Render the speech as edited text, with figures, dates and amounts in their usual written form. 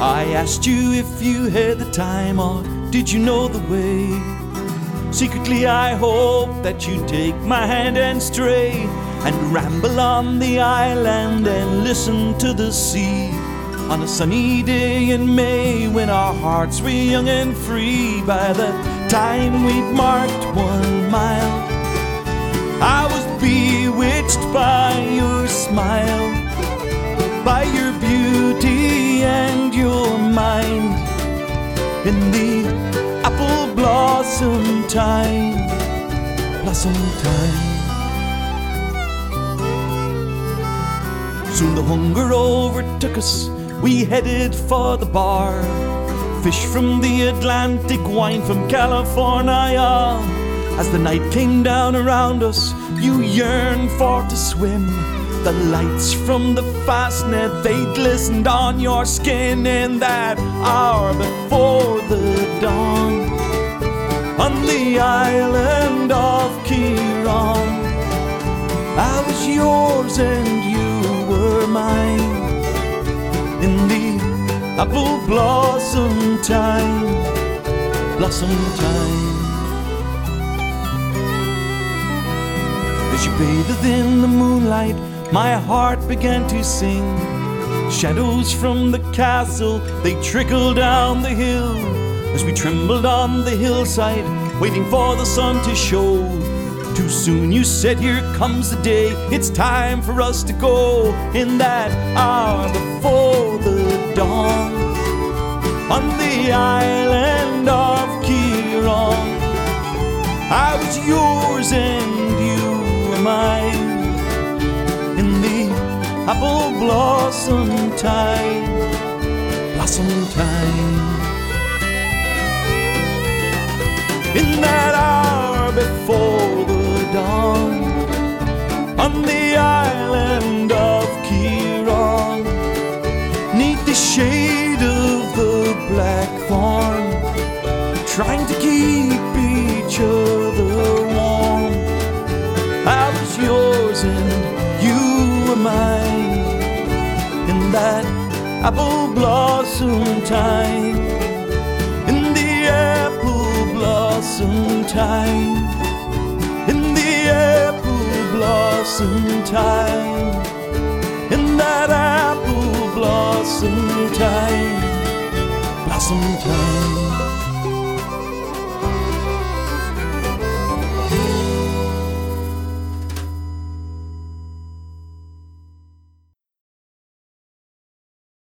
I asked you if you had the time, or did you know the way? Secretly I hope that you take my hand and stray, and ramble on the island and listen to the sea. On a sunny day in May, when our hearts were young and free, by the time we'd marked 1 mile, I was bewitched by your smile, by your beauty and your mind. In the apple blossom time, blossom time. Soon the hunger overtook us, we headed for the bar. Fish from the Atlantic, wine from California. As the night came down around us, you yearned for to swim. The lights from the fastnet, they glistened on your skin in that hour before the dawn. On the island of Ciarán, I was yours and you were mine. In the apple blossom time, blossom time. As you bathed in the moonlight, my heart began to sing. Shadows from the castle, they trickled down the hill, as we trembled on the hillside, waiting for the sun to show. Too soon you said, here comes the day, it's time for us to go. In that hour before the dawn, on the island of Ciarán, I was yours and you were mine. In the apple blossom time, blossom time. In that hour before the dawn, on the island of Ciarán, neath the shade of the blackthorn, trying to keep each other warm. I was yours and you were mine. In that apple blossom time, in the apple blossom time, in the apple blossom time, in that apple blossom time, blossom time.